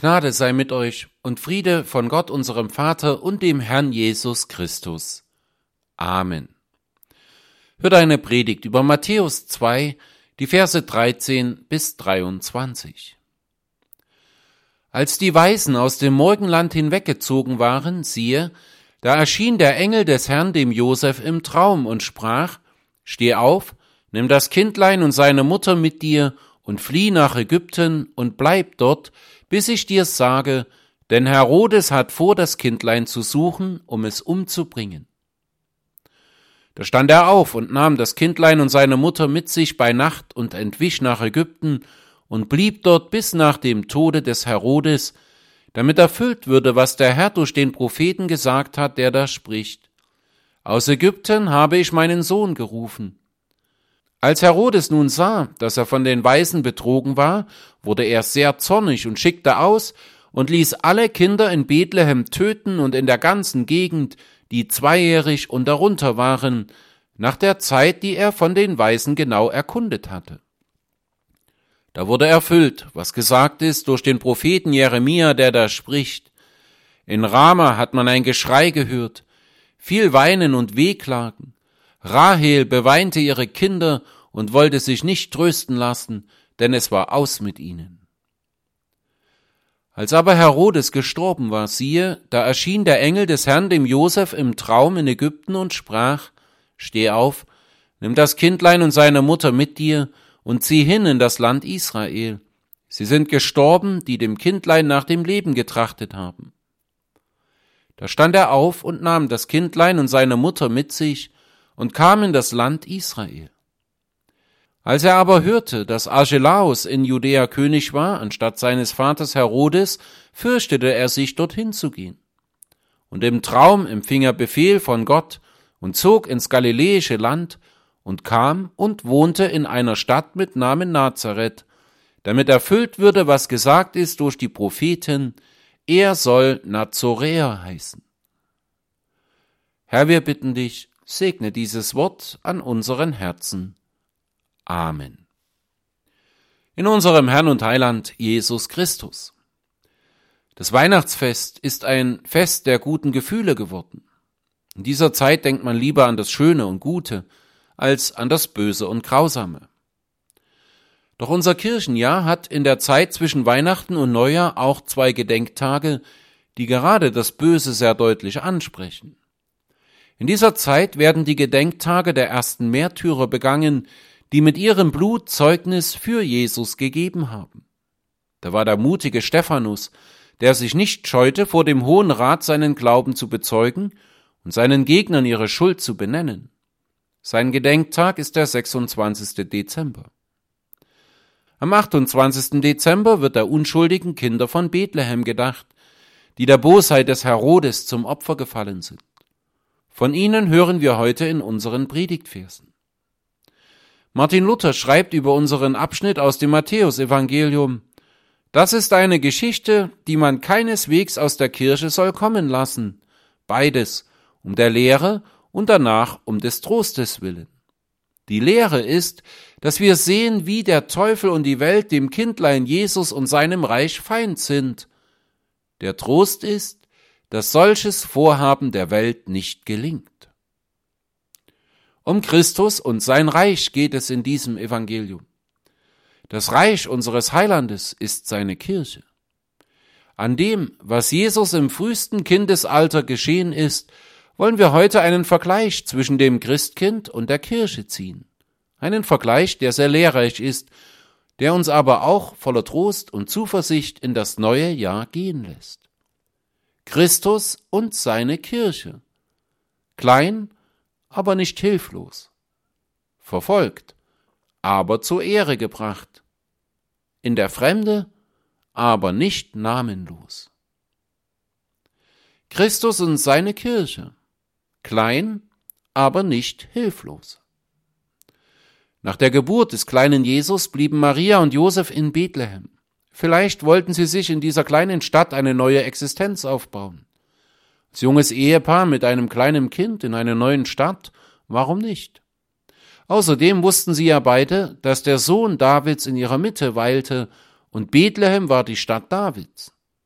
Gnade sei mit euch und Friede von Gott, unserem Vater und dem Herrn Jesus Christus. Amen. Hört eine Predigt über Matthäus 2, die Verse 13 bis 23. Als die Weisen aus dem Morgenland hinweggezogen waren, siehe, da erschien der Engel des Herrn dem Josef im Traum und sprach: Steh auf, nimm das Kindlein und seine Mutter mit dir und flieh nach Ägypten und bleib dort, bis ich dir's sage, denn Herodes hat vor, das Kindlein zu suchen, um es umzubringen. Da stand er auf und nahm das Kindlein und seine Mutter mit sich bei Nacht und entwich nach Ägypten und blieb dort bis nach dem Tode des Herodes, damit erfüllt würde, was der Herr durch den Propheten gesagt hat, der da spricht: Aus Ägypten habe ich meinen Sohn gerufen. Als Herodes nun sah, dass er von den Weisen betrogen war, wurde er sehr zornig und schickte aus und ließ alle Kinder in Bethlehem töten und in der ganzen Gegend, die 2-jährig und darunter waren, nach der Zeit, die er von den Weisen genau erkundet hatte. Da wurde erfüllt, was gesagt ist durch den Propheten Jeremia, der da spricht: In Rama hat man ein Geschrei gehört, viel Weinen und Wehklagen. Rahel beweinte ihre Kinder und wollte sich nicht trösten lassen, denn es war aus mit ihnen. Als aber Herodes gestorben war, siehe, da erschien der Engel des Herrn dem Josef im Traum in Ägypten und sprach: Steh auf, nimm das Kindlein und seine Mutter mit dir und zieh hin in das Land Israel. Sie sind gestorben, die dem Kindlein nach dem Leben getrachtet haben. Da stand er auf und nahm das Kindlein und seine Mutter mit sich und kam in das Land Israel. Als er aber hörte, dass Archelaus in Judäa König war, anstatt seines Vaters Herodes, fürchtete er sich, dorthin zu gehen. Und im Traum empfing er Befehl von Gott und zog ins galiläische Land und kam und wohnte in einer Stadt mit Namen Nazareth, damit erfüllt würde, was gesagt ist durch die Propheten: Er soll Nazoräer heißen. Herr, wir bitten dich, segne dieses Wort an unseren Herzen. Amen. In unserem Herrn und Heiland Jesus Christus. Das Weihnachtsfest ist ein Fest der guten Gefühle geworden. In dieser Zeit denkt man lieber an das Schöne und Gute als an das Böse und Grausame. Doch unser Kirchenjahr hat in der Zeit zwischen Weihnachten und Neujahr auch 2 Gedenktage, die gerade das Böse sehr deutlich ansprechen. In dieser Zeit werden die Gedenktage der ersten Märtyrer begangen, die mit ihrem Blut Zeugnis für Jesus gegeben haben. Da war der mutige Stephanus, der sich nicht scheute, vor dem Hohen Rat seinen Glauben zu bezeugen und seinen Gegnern ihre Schuld zu benennen. Sein Gedenktag ist der 26. Dezember. Am 28. Dezember wird der unschuldigen Kinder von Bethlehem gedacht, die der Bosheit des Herodes zum Opfer gefallen sind. Von ihnen hören wir heute in unseren Predigtversen. Martin Luther schreibt über unseren Abschnitt aus dem Matthäusevangelium: Das ist eine Geschichte, die man keineswegs aus der Kirche soll kommen lassen, beides um der Lehre und danach um des Trostes willen. Die Lehre ist, dass wir sehen, wie der Teufel und die Welt dem Kindlein Jesus und seinem Reich Feind sind. Der Trost ist, dass solches Vorhaben der Welt nicht gelingt. Um Christus und sein Reich geht es in diesem Evangelium. Das Reich unseres Heilandes ist seine Kirche. An dem, was Jesus im frühesten Kindesalter geschehen ist, wollen wir heute einen Vergleich zwischen dem Christkind und der Kirche ziehen. Einen Vergleich, der sehr lehrreich ist, der uns aber auch voller Trost und Zuversicht in das neue Jahr gehen lässt. Christus und seine Kirche. Klein, aber nicht hilflos. Verfolgt, aber zur Ehre gebracht. In der Fremde, aber nicht namenlos. Christus und seine Kirche. Klein, aber nicht hilflos. Nach der Geburt des kleinen Jesus blieben Maria und Josef in Bethlehem. Vielleicht wollten sie sich in dieser kleinen Stadt eine neue Existenz aufbauen. Als junges Ehepaar mit einem kleinen Kind in einer neuen Stadt, warum nicht? Außerdem wussten sie ja beide, dass der Sohn Davids in ihrer Mitte weilte und Bethlehem war die Stadt Davids.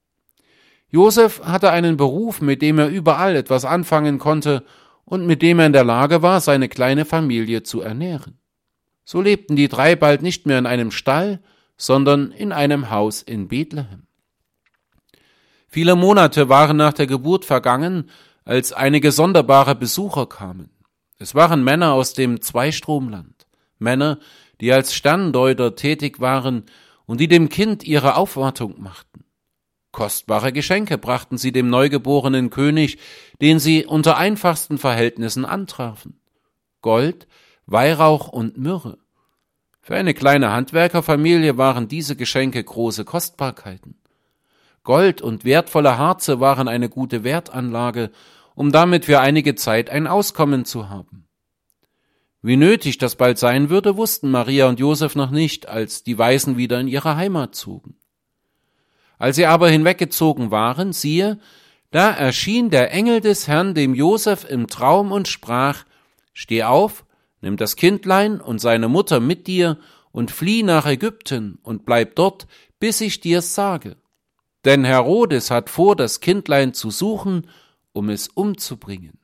Josef hatte einen Beruf, mit dem er überall etwas anfangen konnte und mit dem er in der Lage war, seine kleine Familie zu ernähren. So lebten die drei bald nicht mehr in einem Stall, sondern in einem Haus in Bethlehem. Viele Monate waren nach der Geburt vergangen, als einige sonderbare Besucher kamen. Es waren Männer aus dem Zweistromland, Männer, die als Sterndeuter tätig waren und die dem Kind ihre Aufwartung machten. Kostbare Geschenke brachten sie dem neugeborenen König, den sie unter einfachsten Verhältnissen antrafen. Gold, Weihrauch und Myrrhe. Für eine kleine Handwerkerfamilie waren diese Geschenke große Kostbarkeiten. Gold und wertvolle Harze waren eine gute Wertanlage, um damit für einige Zeit ein Auskommen zu haben. Wie nötig das bald sein würde, wussten Maria und Josef noch nicht, als die Weisen wieder in ihre Heimat zogen. Als sie aber hinweggezogen waren, siehe, da erschien der Engel des Herrn dem Josef im Traum und sprach: Steh auf, nimm das Kindlein und seine Mutter mit dir und flieh nach Ägypten und bleib dort, bis ich dir's sage. Denn Herodes hat vor, das Kindlein zu suchen, um es umzubringen.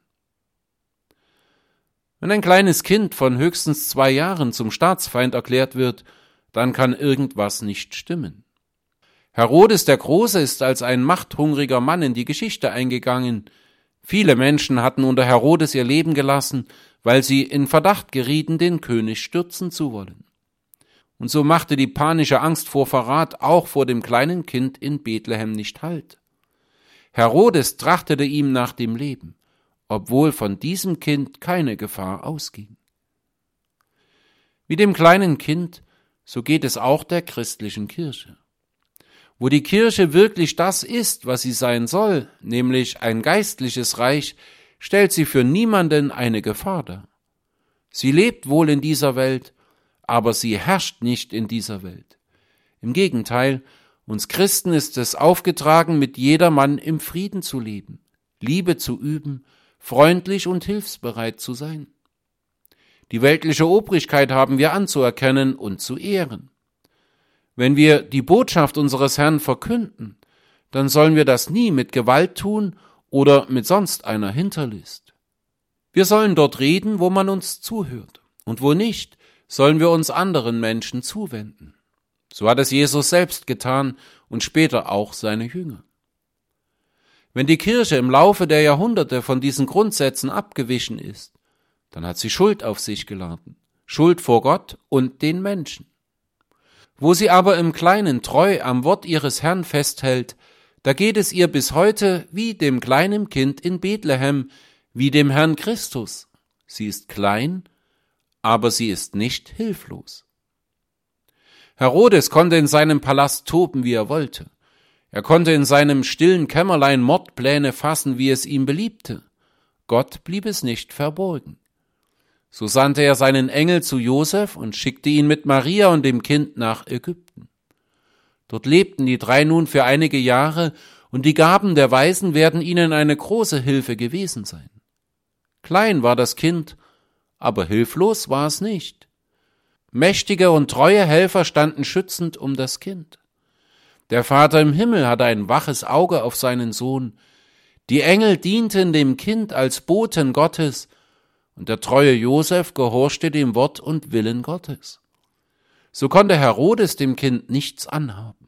Wenn ein kleines Kind von höchstens 2 Jahren zum Staatsfeind erklärt wird, dann kann irgendwas nicht stimmen. Herodes der Große ist als ein machthungriger Mann in die Geschichte eingegangen. Viele Menschen hatten unter Herodes ihr Leben gelassen, weil sie in Verdacht gerieten, den König stürzen zu wollen. Und so machte die panische Angst vor Verrat auch vor dem kleinen Kind in Bethlehem nicht Halt. Herodes trachtete ihm nach dem Leben, obwohl von diesem Kind keine Gefahr ausging. Wie dem kleinen Kind, so geht es auch der christlichen Kirche. Wo die Kirche wirklich das ist, was sie sein soll, nämlich ein geistliches Reich, stellt sie für niemanden eine Gefahr dar. Sie lebt wohl in dieser Welt, aber sie herrscht nicht in dieser Welt. Im Gegenteil, uns Christen ist es aufgetragen, mit jedermann im Frieden zu leben, Liebe zu üben, freundlich und hilfsbereit zu sein. Die weltliche Obrigkeit haben wir anzuerkennen und zu ehren. Wenn wir die Botschaft unseres Herrn verkünden, dann sollen wir das nie mit Gewalt tun oder mit sonst einer Hinterlist. Wir sollen dort reden, wo man uns zuhört, und wo nicht, sollen wir uns anderen Menschen zuwenden. So hat es Jesus selbst getan und später auch seine Jünger. Wenn die Kirche im Laufe der Jahrhunderte von diesen Grundsätzen abgewichen ist, dann hat sie Schuld auf sich geladen, Schuld vor Gott und den Menschen. Wo sie aber im Kleinen treu am Wort ihres Herrn festhält, da geht es ihr bis heute wie dem kleinen Kind in Bethlehem, wie dem Herrn Christus. Sie ist klein, aber sie ist nicht hilflos. Herodes konnte in seinem Palast toben, wie er wollte. Er konnte in seinem stillen Kämmerlein Mordpläne fassen, wie es ihm beliebte. Gott blieb es nicht verborgen. So sandte er seinen Engel zu Josef und schickte ihn mit Maria und dem Kind nach Ägypten. Dort lebten die drei nun für einige Jahre, und die Gaben der Weisen werden ihnen eine große Hilfe gewesen sein. Klein war das Kind, aber hilflos war es nicht. Mächtige und treue Helfer standen schützend um das Kind. Der Vater im Himmel hatte ein waches Auge auf seinen Sohn. Die Engel dienten dem Kind als Boten Gottes, und der treue Josef gehorchte dem Wort und Willen Gottes. So konnte Herodes dem Kind nichts anhaben.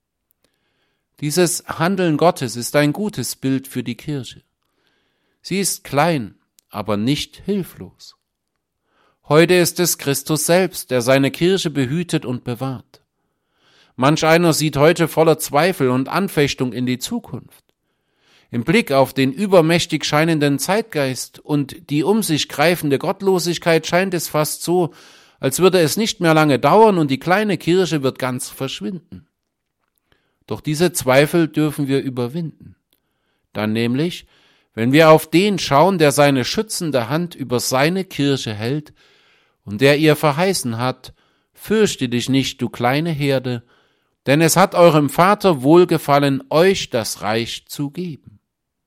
Dieses Handeln Gottes ist ein gutes Bild für die Kirche. Sie ist klein, aber nicht hilflos. Heute ist es Christus selbst, der seine Kirche behütet und bewahrt. Manch einer sieht heute voller Zweifel und Anfechtung in die Zukunft. Im Blick auf den übermächtig scheinenden Zeitgeist und die um sich greifende Gottlosigkeit scheint es fast so, als würde es nicht mehr lange dauern und die kleine Kirche wird ganz verschwinden. Doch diese Zweifel dürfen wir überwinden. Dann nämlich, wenn wir auf den schauen, der seine schützende Hand über seine Kirche hält und der ihr verheißen hat: Fürchte dich nicht, du kleine Herde, denn es hat eurem Vater wohlgefallen, euch das Reich zu geben.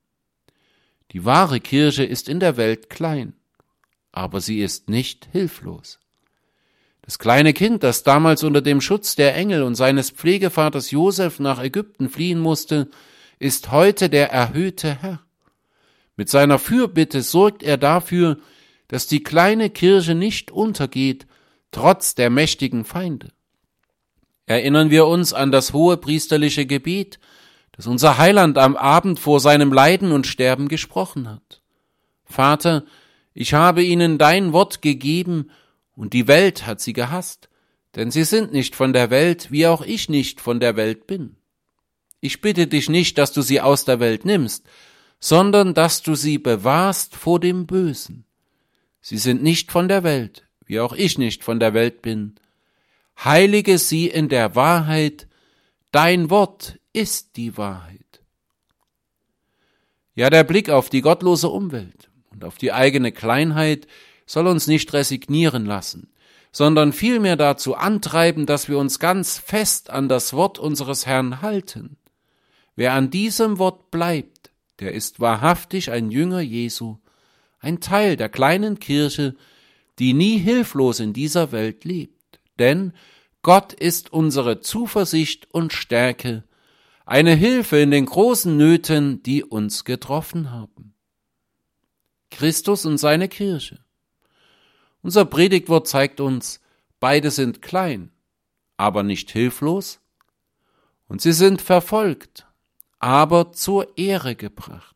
Die wahre Kirche ist in der Welt klein, aber sie ist nicht hilflos. Das kleine Kind, das damals unter dem Schutz der Engel und seines Pflegevaters Josef nach Ägypten fliehen musste, ist heute der erhöhte Herr. Mit seiner Fürbitte sorgt er dafür, dass die kleine Kirche nicht untergeht, trotz der mächtigen Feinde. Erinnern wir uns an das hohepriesterliche Gebet, das unser Heiland am Abend vor seinem Leiden und Sterben gesprochen hat. Vater, ich habe ihnen dein Wort gegeben, und die Welt hat sie gehasst, denn sie sind nicht von der Welt, wie auch ich nicht von der Welt bin. Ich bitte dich nicht, dass du sie aus der Welt nimmst, sondern dass du sie bewahrst vor dem Bösen. Sie sind nicht von der Welt, wie auch ich nicht von der Welt bin. Heilige sie in der Wahrheit, dein Wort ist die Wahrheit. Ja, der Blick auf die gottlose Umwelt und auf die eigene Kleinheit soll uns nicht resignieren lassen, sondern vielmehr dazu antreiben, dass wir uns ganz fest an das Wort unseres Herrn halten. Wer an diesem Wort bleibt, der ist wahrhaftig ein Jünger Jesu, ein Teil der kleinen Kirche, die nie hilflos in dieser Welt lebt. Denn Gott ist unsere Zuversicht und Stärke, eine Hilfe in den großen Nöten, die uns getroffen haben. Christus und seine Kirche. Unser Predigtwort zeigt uns, beide sind klein, aber nicht hilflos, und sie sind verfolgt, aber zur Ehre gebracht.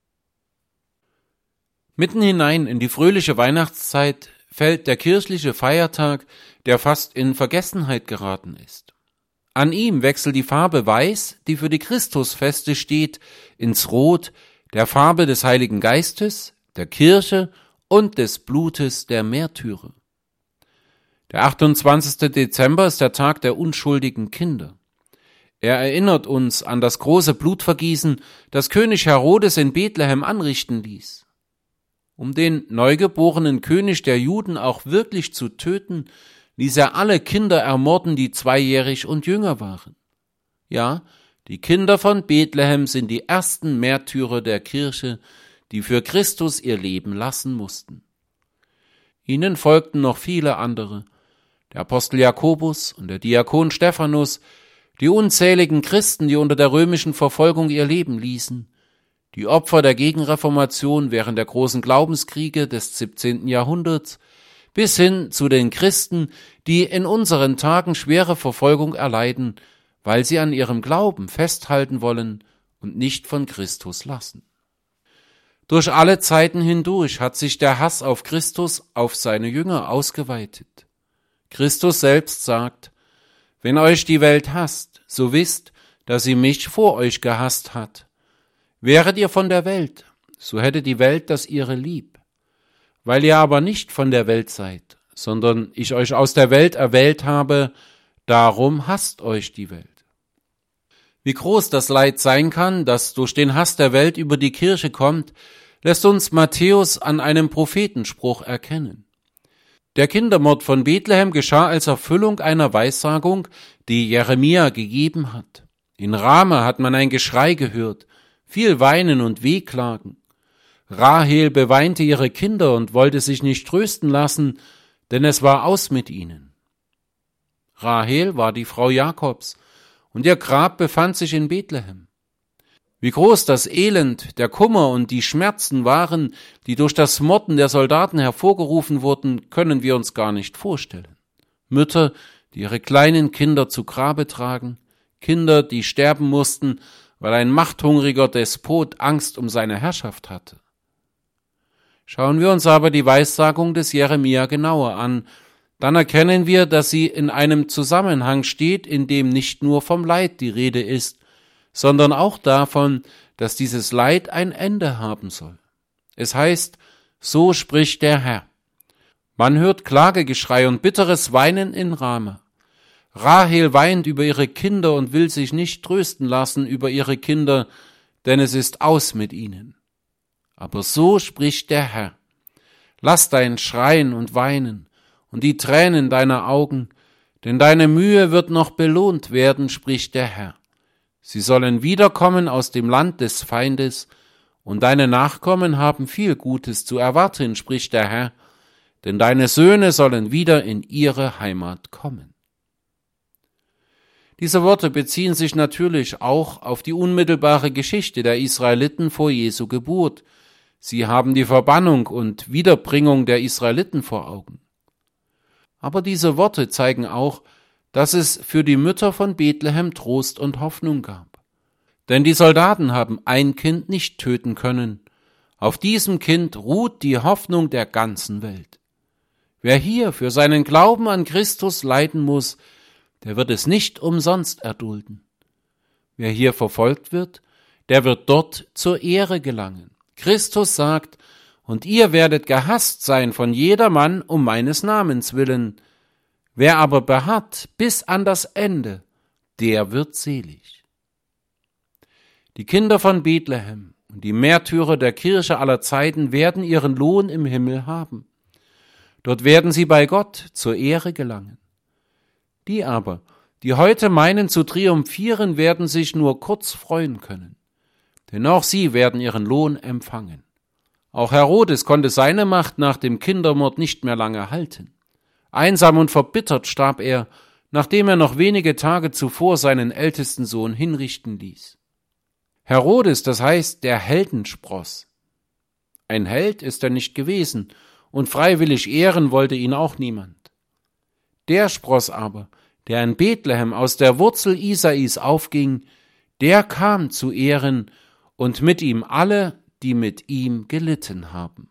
Mitten hinein in die fröhliche Weihnachtszeit fällt der kirchliche Feiertag, der fast in Vergessenheit geraten ist. An ihm wechselt die Farbe Weiß, die für die Christusfeste steht, ins Rot, der Farbe des Heiligen Geistes, der Kirche und des Blutes der Märtyrer. Der 28. Dezember ist der Tag der unschuldigen Kinder. Er erinnert uns an das große Blutvergießen, das König Herodes in Bethlehem anrichten ließ. Um den neugeborenen König der Juden auch wirklich zu töten, ließ er alle Kinder ermorden, die 2-jährig und jünger waren. Ja, die Kinder von Bethlehem sind die ersten Märtyrer der Kirche, die für Christus ihr Leben lassen mussten. Ihnen folgten noch viele andere, der Apostel Jakobus und der Diakon Stephanus, die unzähligen Christen, die unter der römischen Verfolgung ihr Leben ließen, die Opfer der Gegenreformation während der großen Glaubenskriege des 17. Jahrhunderts, bis hin zu den Christen, die in unseren Tagen schwere Verfolgung erleiden, weil sie an ihrem Glauben festhalten wollen und nicht von Christus lassen. Durch alle Zeiten hindurch hat sich der Hass auf Christus, auf seine Jünger ausgeweitet. Christus selbst sagt, wenn euch die Welt hasst, so wisst, dass sie mich vor euch gehasst hat. Wäret ihr von der Welt, so hätte die Welt das ihre lieb. Weil ihr aber nicht von der Welt seid, sondern ich euch aus der Welt erwählt habe, darum hasst euch die Welt. Wie groß das Leid sein kann, das durch den Hass der Welt über die Kirche kommt, lässt uns Matthäus an einem Prophetenspruch erkennen. Der Kindermord von Bethlehem geschah als Erfüllung einer Weissagung, die Jeremia gegeben hat. In Rama hat man ein Geschrei gehört, viel Weinen und Wehklagen. Rahel beweinte ihre Kinder und wollte sich nicht trösten lassen, denn es war aus mit ihnen. Rahel war die Frau Jakobs, und ihr Grab befand sich in Bethlehem. Wie groß das Elend, der Kummer und die Schmerzen waren, die durch das Morden der Soldaten hervorgerufen wurden, können wir uns gar nicht vorstellen. Mütter, die ihre kleinen Kinder zu Grabe tragen, Kinder, die sterben mussten, weil ein machthungriger Despot Angst um seine Herrschaft hatte. Schauen wir uns aber die Weissagung des Jeremia genauer an, dann erkennen wir, dass sie in einem Zusammenhang steht, in dem nicht nur vom Leid die Rede ist, sondern auch davon, dass dieses Leid ein Ende haben soll. Es heißt, so spricht der Herr. Man hört Klagegeschrei und bitteres Weinen in Rama. Rahel weint über ihre Kinder und will sich nicht trösten lassen über ihre Kinder, denn es ist aus mit ihnen. Aber so spricht der Herr. Lass dein Schreien und Weinen und die Tränen deiner Augen, denn deine Mühe wird noch belohnt werden, spricht der Herr. Sie sollen wiederkommen aus dem Land des Feindes, und deine Nachkommen haben viel Gutes zu erwarten, spricht der Herr, denn deine Söhne sollen wieder in ihre Heimat kommen. Diese Worte beziehen sich natürlich auch auf die unmittelbare Geschichte der Israeliten vor Jesu Geburt. Sie haben die Verbannung und Wiederbringung der Israeliten vor Augen. Aber diese Worte zeigen auch, dass es für die Mütter von Bethlehem Trost und Hoffnung gab. Denn die Soldaten haben ein Kind nicht töten können. Auf diesem Kind ruht die Hoffnung der ganzen Welt. Wer hier für seinen Glauben an Christus leiden muss, der wird es nicht umsonst erdulden. Wer hier verfolgt wird, der wird dort zur Ehre gelangen. Christus sagt, und ihr werdet gehasst sein von jedermann um meines Namens willen. Wer aber beharrt bis an das Ende, der wird selig. Die Kinder von Bethlehem und die Märtyrer der Kirche aller Zeiten werden ihren Lohn im Himmel haben. Dort werden sie bei Gott zur Ehre gelangen. Die aber, die heute meinen zu triumphieren, werden sich nur kurz freuen können. Denn auch sie werden ihren Lohn empfangen. Auch Herodes konnte seine Macht nach dem Kindermord nicht mehr lange halten. Einsam und verbittert starb er, nachdem er noch wenige Tage zuvor seinen ältesten Sohn hinrichten ließ. Herodes, das heißt der Heldenspross. Ein Held ist er nicht gewesen, und freiwillig ehren wollte ihn auch niemand. Der Spross aber, der in Bethlehem aus der Wurzel Isais aufging, der kam zu Ehren und mit ihm alle, die mit ihm gelitten haben.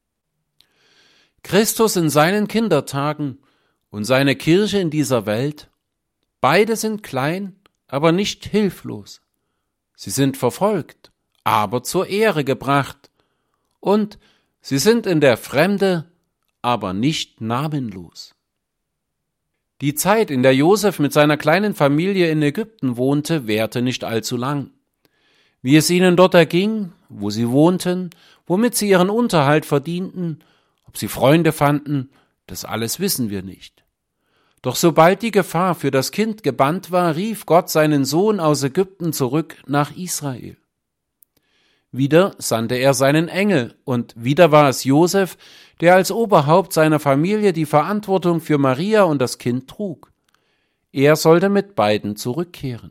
Christus in seinen Kindertagen und seine Kirche in dieser Welt, beide sind klein, aber nicht hilflos. Sie sind verfolgt, aber zur Ehre gebracht, und sie sind in der Fremde, aber nicht namenlos. Die Zeit, in der Josef mit seiner kleinen Familie in Ägypten wohnte, währte nicht allzu lang. Wie es ihnen dort erging, wo sie wohnten, womit sie ihren Unterhalt verdienten, ob sie Freunde fanden, das alles wissen wir nicht. Doch sobald die Gefahr für das Kind gebannt war, rief Gott seinen Sohn aus Ägypten zurück nach Israel. Wieder sandte er seinen Engel, und wieder war es Josef, der als Oberhaupt seiner Familie die Verantwortung für Maria und das Kind trug. Er sollte mit beiden zurückkehren.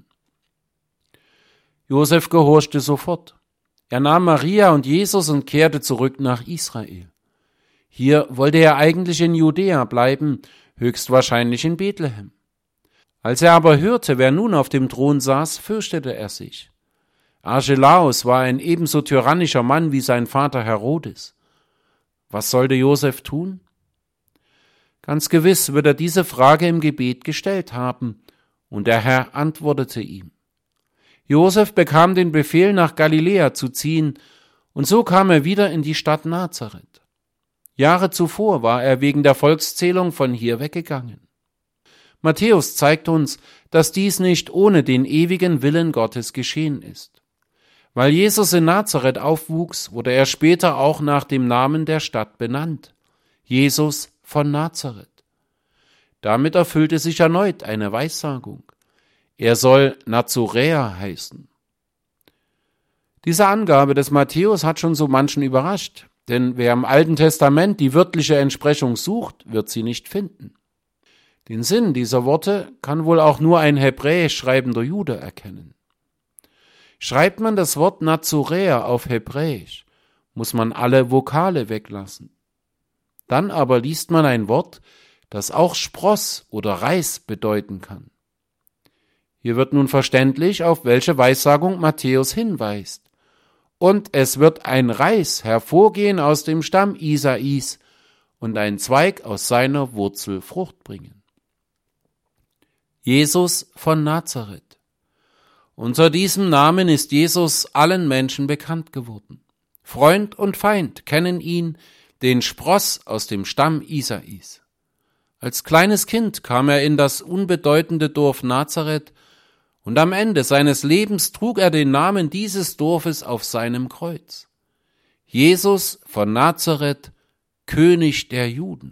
Josef gehorchte sofort. Er nahm Maria und Jesus und kehrte zurück nach Israel. Hier wollte er eigentlich in Judäa bleiben, höchstwahrscheinlich in Bethlehem. Als er aber hörte, wer nun auf dem Thron saß, fürchtete er sich. Archelaus war ein ebenso tyrannischer Mann wie sein Vater Herodes. Was sollte Josef tun? Ganz gewiss wird er diese Frage im Gebet gestellt haben, und der Herr antwortete ihm. Josef bekam den Befehl, nach Galiläa zu ziehen, und so kam er wieder in die Stadt Nazareth. Jahre zuvor war er wegen der Volkszählung von hier weggegangen. Matthäus zeigt uns, dass dies nicht ohne den ewigen Willen Gottes geschehen ist. Weil Jesus in Nazareth aufwuchs, wurde er später auch nach dem Namen der Stadt benannt: Jesus von Nazareth. Damit erfüllte sich erneut eine Weissagung. Er soll Nazoräer heißen. Diese Angabe des Matthäus hat schon so manchen überrascht, denn wer im Alten Testament die wörtliche Entsprechung sucht, wird sie nicht finden. Den Sinn dieser Worte kann wohl auch nur ein hebräisch schreibender Jude erkennen. Schreibt man das Wort Nazoräer auf Hebräisch, muss man alle Vokale weglassen. Dann aber liest man ein Wort, das auch Spross oder Reis bedeuten kann. Hier wird nun verständlich, auf welche Weissagung Matthäus hinweist. Und es wird ein Reis hervorgehen aus dem Stamm Isais und ein Zweig aus seiner Wurzel Frucht bringen. Jesus von Nazareth. Unter diesem Namen ist Jesus allen Menschen bekannt geworden. Freund und Feind kennen ihn, den Spross aus dem Stamm Isais. Als kleines Kind kam er in das unbedeutende Dorf Nazareth, und am Ende seines Lebens trug er den Namen dieses Dorfes auf seinem Kreuz. Jesus von Nazareth, König der Juden.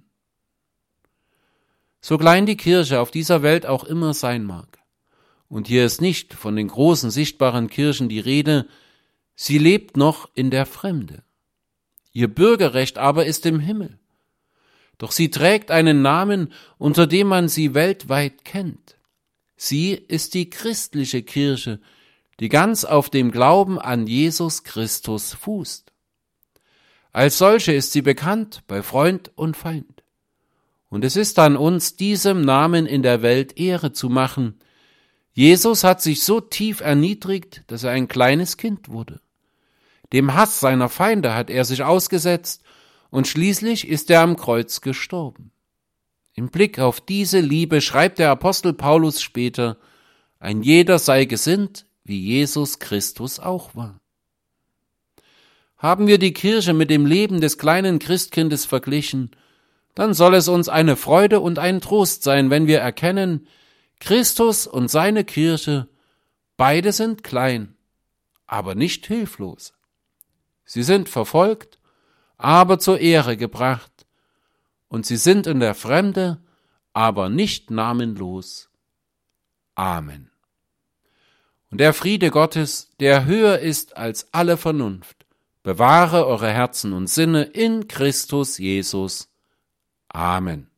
So klein die Kirche auf dieser Welt auch immer sein mag, und hier ist nicht von den großen sichtbaren Kirchen die Rede, sie lebt noch in der Fremde. Ihr Bürgerrecht aber ist im Himmel. Doch sie trägt einen Namen, unter dem man sie weltweit kennt. Sie ist die christliche Kirche, die ganz auf dem Glauben an Jesus Christus fußt. Als solche ist sie bekannt bei Freund und Feind. Und es ist an uns, diesem Namen in der Welt Ehre zu machen. Jesus hat sich so tief erniedrigt, dass er ein kleines Kind wurde. Dem Hass seiner Feinde hat er sich ausgesetzt und schließlich ist er am Kreuz gestorben. Im Blick auf diese Liebe schreibt der Apostel Paulus später: Ein jeder sei gesinnt, wie Jesus Christus auch war. Haben wir die Kirche mit dem Leben des kleinen Christkindes verglichen, dann soll es uns eine Freude und ein Trost sein, wenn wir erkennen, Christus und seine Kirche, beide sind klein, aber nicht hilflos. Sie sind verfolgt, aber zur Ehre gebracht, und sie sind in der Fremde, aber nicht namenlos. Amen. Und der Friede Gottes, der höher ist als alle Vernunft, bewahre eure Herzen und Sinne in Christus Jesus. Amen.